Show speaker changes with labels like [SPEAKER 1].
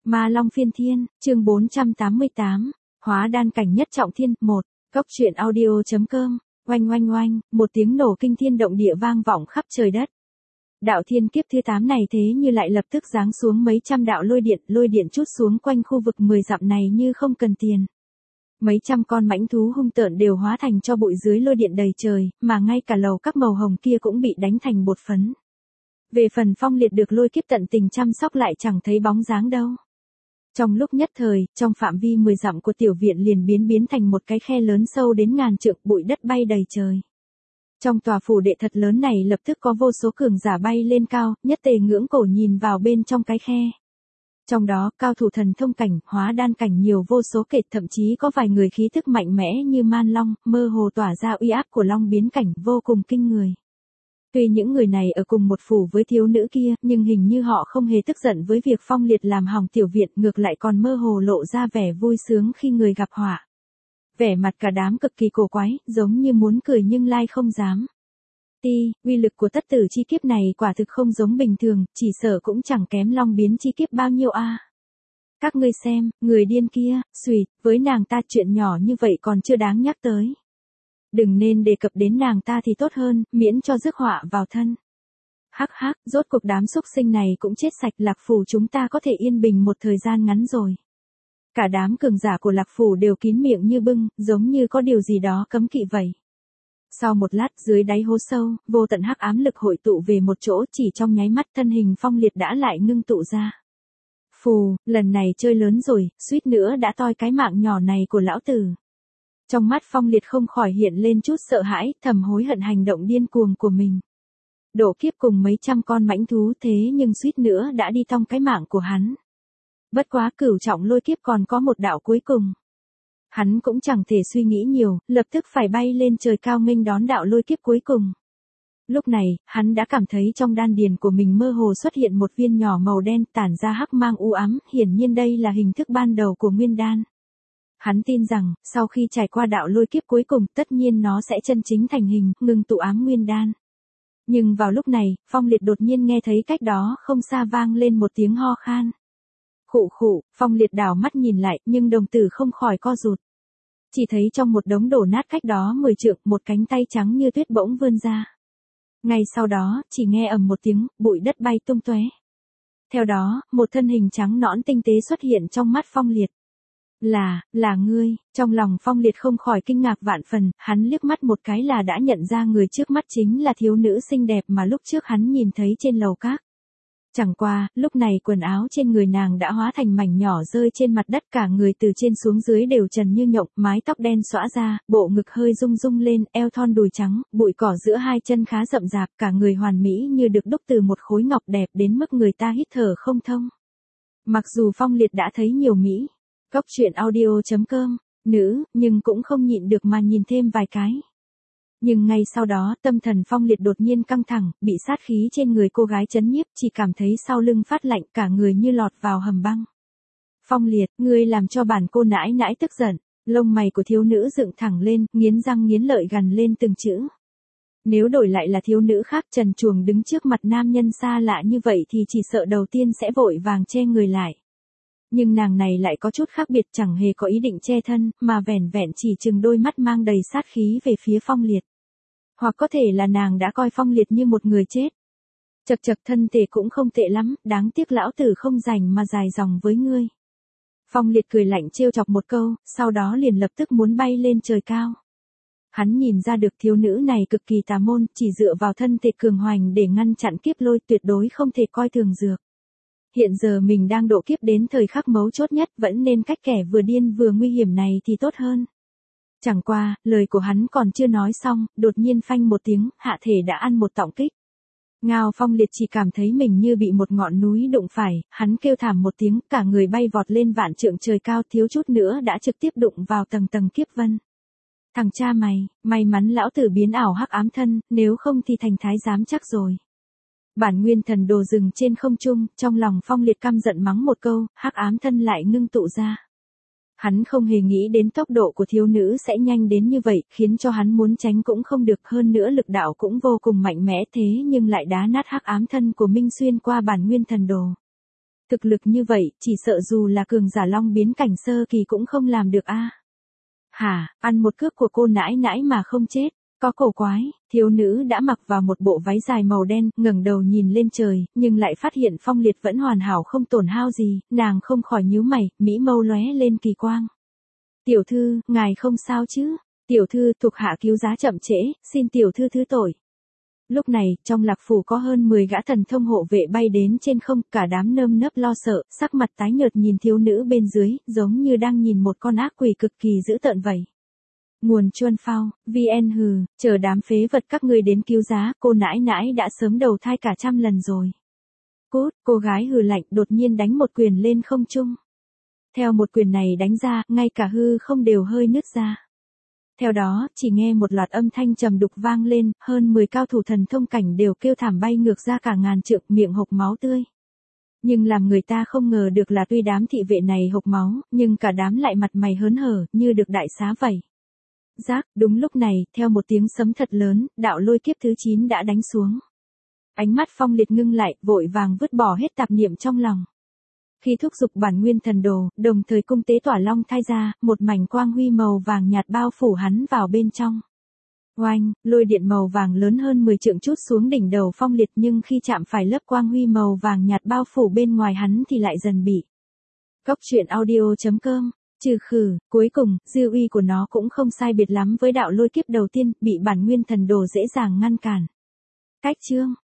[SPEAKER 1] Ma Long Phiên Thiên, chương 488, Hóa đan cảnh nhất trọng thiên, 1, Cốc truyện audio.com, oanh oanh oanh, một tiếng nổ kinh thiên động địa vang vọng khắp trời đất. Đạo thiên kiếp thứ 8 này thế như lại lập tức giáng xuống mấy trăm đạo lôi điện trút xuống quanh khu vực 10 dặm này như không cần tiền. Mấy trăm con mãnh thú hung tợn đều hóa thành cho bụi dưới lôi điện đầy trời, mà ngay cả lầu các màu hồng kia cũng bị đánh thành bột phấn. Về phần Phong Liệt được lôi kiếp tận tình chăm sóc lại chẳng thấy bóng dáng đâu. Trong lúc nhất thời, trong phạm vi 10 dặm của tiểu viện liền biến thành một cái khe lớn sâu đến ngàn trượng, bụi đất bay đầy trời. Trong tòa phủ đệ thật lớn này lập tức có vô số cường giả bay lên cao, nhất tề ngưỡng cổ nhìn vào bên trong cái khe. Trong đó, cao thủ thần thông cảnh, hóa đan cảnh nhiều vô số kể, thậm chí có vài người khí thức mạnh mẽ như man long, mơ hồ tỏa ra uy áp của long biến cảnh vô cùng kinh người. Tuy những người này ở cùng một phủ với thiếu nữ kia, nhưng hình như họ không hề tức giận với việc Phong Liệt làm hỏng tiểu viện, ngược lại còn mơ hồ lộ ra vẻ vui sướng khi người gặp họa. Vẻ mặt cả đám cực kỳ cổ quái, giống như muốn cười nhưng lai không dám. Uy lực của tất tử chi kiếp này quả thực không giống bình thường, chỉ sợ cũng chẳng kém long biến chi kiếp bao nhiêu a. Các ngươi xem, người điên kia, xuỵt, với nàng ta chuyện nhỏ như vậy còn chưa đáng nhắc tới. Đừng nên đề cập đến nàng ta thì tốt hơn, miễn cho rước họa vào thân. Hắc hắc, rốt cuộc đám xúc sinh này cũng chết sạch, Lạc Phủ chúng ta có thể yên bình một thời gian ngắn rồi. Cả đám cường giả của Lạc Phủ đều kín miệng như bưng, giống như có điều gì đó cấm kỵ vậy. Sau một lát, dưới đáy hố sâu, vô tận hắc ám lực hội tụ về một chỗ, chỉ trong nháy mắt thân hình Phong Liệt đã lại ngưng tụ ra. Phù, lần này chơi lớn rồi, suýt nữa đã toi cái mạng nhỏ này của lão tử. Trong mắt Phong Liệt không khỏi hiện lên chút sợ hãi, thầm hối hận hành động điên cuồng của mình. Độ kiếp cùng mấy trăm con mãnh thú thế nhưng suýt nữa đã đi tong cái mạng của hắn. Bất quá cửu trọng lôi kiếp còn có một đạo cuối cùng. Hắn cũng chẳng thể suy nghĩ nhiều, lập tức phải bay lên trời cao nghênh đón đạo lôi kiếp cuối cùng. Lúc này, hắn đã cảm thấy trong đan điền của mình mơ hồ xuất hiện một viên nhỏ màu đen tản ra hắc mang u ám, hiển nhiên đây là hình thức ban đầu của nguyên đan. Hắn tin rằng, sau khi trải qua đạo lôi kiếp cuối cùng, tất nhiên nó sẽ chân chính thành hình, ngừng tụ ám nguyên đan. Nhưng vào lúc này, Phong Liệt đột nhiên nghe thấy cách đó không xa vang lên một tiếng ho khan. Khụ khụ, Phong Liệt đảo mắt nhìn lại, nhưng đồng tử không khỏi co rụt. Chỉ thấy trong một đống đổ nát cách đó 10 trượng, một cánh tay trắng như tuyết bỗng vươn ra. Ngay sau đó, chỉ nghe ầm một tiếng, bụi đất bay tung tóe. Theo đó, một thân hình trắng nõn tinh tế xuất hiện trong mắt Phong Liệt. Là ngươi, trong lòng Phong Liệt không khỏi kinh ngạc vạn phần, hắn liếc mắt một cái là đã nhận ra người trước mắt chính là thiếu nữ xinh đẹp mà lúc trước hắn nhìn thấy trên lầu các. Chẳng qua, lúc này quần áo trên người nàng đã hóa thành mảnh nhỏ rơi trên mặt đất, cả người từ trên xuống dưới đều trần như nhộng, mái tóc đen xõa ra, bộ ngực hơi rung rung lên, eo thon đùi trắng, bụi cỏ giữa hai chân khá rậm rạp, cả người hoàn mỹ như được đúc từ một khối ngọc đẹp đến mức người ta hít thở không thông. Mặc dù Phong Liệt đã thấy nhiều mỹ, Cốc truyện audio.com, nữ, nhưng cũng không nhịn được mà nhìn thêm vài cái. Nhưng ngay sau đó, tâm thần Phong Liệt đột nhiên căng thẳng, bị sát khí trên người cô gái chấn nhiếp, chỉ cảm thấy sau lưng phát lạnh, cả người như lọt vào hầm băng. Phong Liệt, ngươi làm cho bản cô nãi nãi tức giận. Lông mày của thiếu nữ dựng thẳng lên, nghiến răng nghiến lợi gằn lên từng chữ. Nếu đổi lại là thiếu nữ khác trần truồng đứng trước mặt nam nhân xa lạ như vậy thì chỉ sợ đầu tiên sẽ vội vàng che người lại. Nhưng nàng này lại có chút khác biệt, chẳng hề có ý định che thân, mà vẻn vẹn chỉ chừng đôi mắt mang đầy sát khí về phía Phong Liệt. Hoặc có thể là nàng đã coi Phong Liệt như một người chết. Chật chật, thân thể cũng không tệ lắm, đáng tiếc lão tử không rảnh mà dài dòng với ngươi. Phong Liệt cười lạnh trêu chọc một câu, sau đó liền lập tức muốn bay lên trời cao. Hắn nhìn ra được thiếu nữ này cực kỳ tà môn, chỉ dựa vào thân thể cường hoành để ngăn chặn kiếp lôi, tuyệt đối không thể coi thường dược. Hiện giờ mình đang độ kiếp đến thời khắc mấu chốt nhất, vẫn nên cách kẻ vừa điên vừa nguy hiểm này thì tốt hơn. Chẳng qua, lời của hắn còn chưa nói xong, đột nhiên phanh một tiếng, hạ thể đã ăn một tọng kích. Ngao Phong Liệt chỉ cảm thấy mình như bị một ngọn núi đụng phải, hắn kêu thảm một tiếng, cả người bay vọt lên vạn trượng trời cao, thiếu chút nữa đã trực tiếp đụng vào tầng tầng kiếp vân. Thằng cha mày, may mắn lão tử biến ảo hắc ám thân, nếu không thì thành thái giám chắc rồi. Bản nguyên thần đồ dừng trên không trung, trong lòng Phong Liệt căm giận mắng một câu, hắc ám thân lại ngưng tụ ra. Hắn không hề nghĩ đến tốc độ của thiếu nữ sẽ nhanh đến như vậy, khiến cho hắn muốn tránh cũng không được, hơn nữa lực đạo cũng vô cùng mạnh mẽ thế nhưng lại đá nát hắc ám thân của Minh xuyên qua bản nguyên thần đồ. Thực lực như vậy, chỉ sợ dù là cường giả long biến cảnh sơ kỳ cũng không làm được a. Hả, ăn một cước của cô nãi nãi mà không chết, có cổ quái, thiếu nữ đã mặc vào một bộ váy dài màu đen, ngẩng đầu nhìn lên trời, nhưng lại phát hiện Phong Liệt vẫn hoàn hảo không tổn hao gì, nàng không khỏi nhíu mày, mỹ mâu lóe lên kỳ quang. Tiểu thư, ngài không sao chứ? Tiểu thư, thuộc hạ cứu giá chậm trễ, xin tiểu thư thứ tội. Lúc này, trong lạc phủ có hơn 10 gã thần thông hộ vệ bay đến trên không, cả đám nơm nớp lo sợ, sắc mặt tái nhợt nhìn thiếu nữ bên dưới, giống như đang nhìn một con ác quỷ cực kỳ dữ tợn vậy. Nguồn Chuân Phao, VN hừ, chờ đám phế vật các ngươi đến cứu giá, cô nãi nãi đã sớm đầu thai cả 100 lần rồi. Cút, cô gái hừ lạnh đột nhiên đánh một quyền lên không trung. Theo một quyền này đánh ra, ngay cả hư không đều hơi nứt ra. Theo đó, chỉ nghe một loạt âm thanh trầm đục vang lên, hơn 10 cao thủ thần thông cảnh đều kêu thảm bay ngược ra cả ngàn trượng, miệng hộc máu tươi. Nhưng làm người ta không ngờ được là tuy đám thị vệ này hộc máu, nhưng cả đám lại mặt mày hớn hở, như được đại xá vậy. Rác, đúng lúc này, theo một tiếng sấm thật lớn, đạo lôi kiếp thứ 9 đã đánh xuống. Ánh mắt Phong Liệt ngưng lại, vội vàng vứt bỏ hết tạp niệm trong lòng. Khi thúc giục bản nguyên thần đồ, đồng thời cung tế tỏa long thai ra, một mảnh quang huy màu vàng nhạt bao phủ hắn vào bên trong. Oanh, lôi điện màu vàng lớn hơn 10 trượng chút xuống đỉnh đầu Phong Liệt, nhưng khi chạm phải lớp quang huy màu vàng nhạt bao phủ bên ngoài hắn thì lại dần bị. Cốc truyện audio.com. Trừ khử, cuối cùng, dư uy của nó cũng không sai biệt lắm với đạo lôi kiếp đầu tiên, bị bản nguyên thần đồ dễ dàng ngăn cản. Cách chương